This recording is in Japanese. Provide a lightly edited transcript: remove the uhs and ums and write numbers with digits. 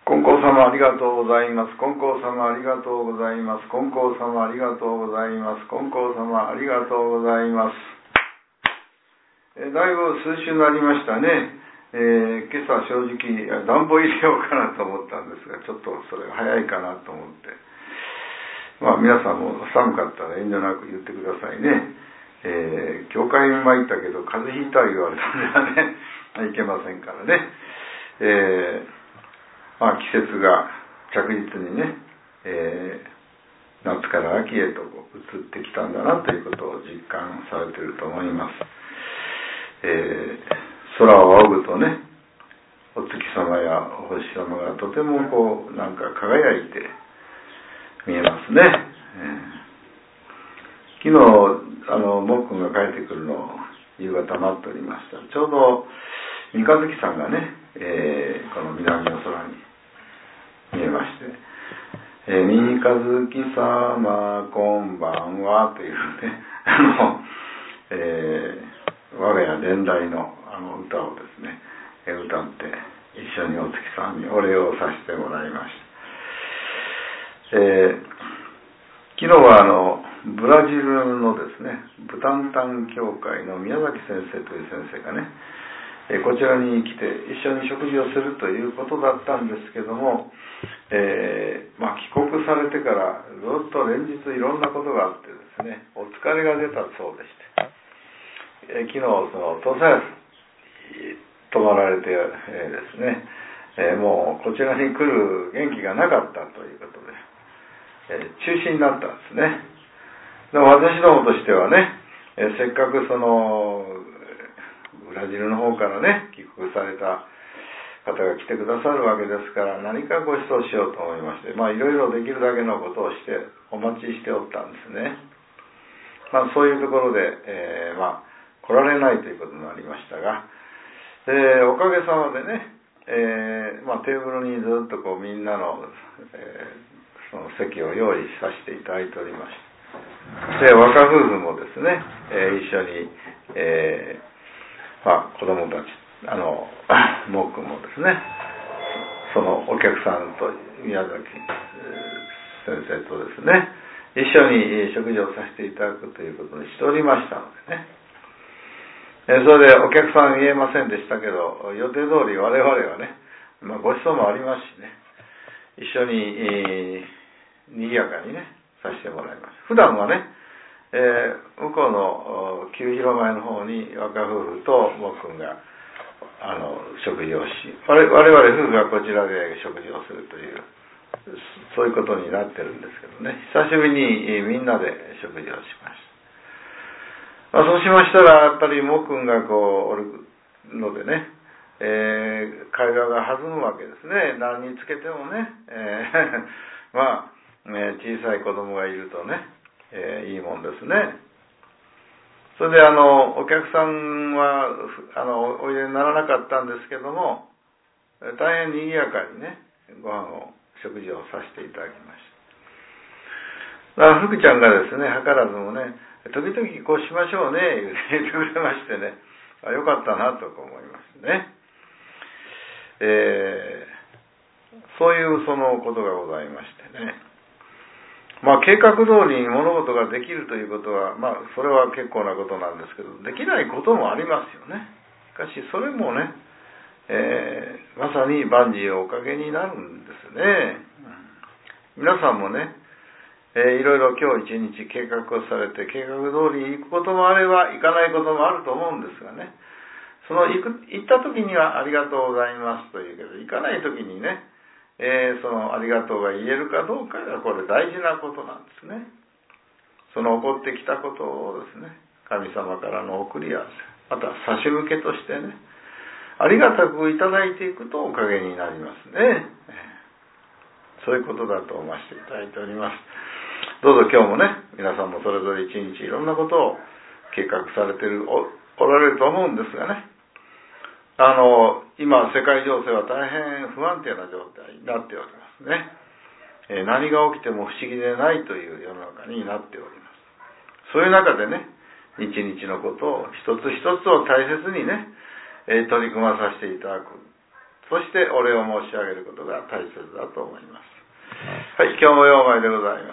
金光様ありがとうございます。金光様ありがとうございます。金光様ありがとうございます。金光様ありがとうございます。だいぶ数週になりましたね。今朝正直暖房入れようかなと思ったんですが、ちょっとそれが早いかなと思って、皆さんも寒かったら遠慮なく言ってくださいね。教会に参ったけど風邪ひいた言われたんではねいけませんからね。季節が着実にね、夏から秋へと移ってきたんだなということを実感されていると思います。空を仰ぐとね、お月様やお星様がとてもなんか輝いて見えますね。昨日もっくんが帰ってくるのを夕方待っておりました。ちょうど三日月さんがね、この南の空に見えまして、三日月様こんばんはというね、我が家伝来の歌をですね、歌って一緒にお月さんにお礼をさせてもらいました。昨日はブラジルのですね、ブタンタン教会の宮崎先生という先生がね、こちらに来て一緒に食事をするということだったんですけども、帰国されてからずっと連日いろんなことがあってですね、お疲れが出たそうでして、昨日土佐屋泊まられてですね、もうこちらに来る元気がなかったということで、中止になったんですね。でも私どもとしてはね、せっかくブラジルの方からね帰国された方が来てくださるわけですから、何かご馳走しようと思いまして、いろいろできるだけのことをしてお待ちしておったんですね。そういうところで、来られないということになりましたが、おかげさまでね、テーブルにずっとみんなの、その席を用意させていただいておりまして、若夫婦もですね、一緒に、子供たちもっくんもですね、そのお客さんと宮崎先生とですね、一緒に食事をさせていただくということにしておりましたのでね、それでお客さん見えませんでしたけど、予定通り我々はね、ご馳走もありますしね、一緒に、賑やかにねさせてもらいます。普段はね、向こうの旧広前の方に若夫婦ともっくんが食事をし、我々夫婦がこちらで食事をするという、そういうことになってるんですけどね、久しぶりにみんなで食事をしました。そうしましたらやっぱりもっくんがおるのでね、会話が弾むわけですね。何につけてもね、小さい子供がいるとね、いいもんですね。それでお客さんはおいでにならなかったんですけども、大変賑やかにね食事をさせていただきました。福ちゃんがですね、図らずもね、時々こうしましょうね言ってくれましてね、よかったなと思いますね。そういうことがございましてね、計画通りに物事ができるということは、それは結構なことなんですけど、できないこともありますよね。しかしそれもね、まさに万事おかげになるんですね。皆さんもね、いろいろ今日一日計画をされて、計画通りに行くこともあれば行かないこともあると思うんですがね、行った時にはありがとうございますというけど、行かない時にね、ありがとうが言えるかどうかがこれ大事なことなんですね。起こってきたことをですね、神様からの送り合わせ、また差し向けとしてね、ありがたくいただいていくとおかげになりますね。そういうことだと思わせていただいております。どうぞ今日もね、皆さんもそれぞれ一日いろんなことを計画されておられると思うんですがね、今世界情勢は大変不安定な状態になっておりますね。何が起きても不思議でないという世の中になっております。そういう中でね、日々のことを一つ一つを大切にね、取り組まさせていただく。 そしてお礼を申し上げることが大切だと思います。はい、今日も4枚でございます。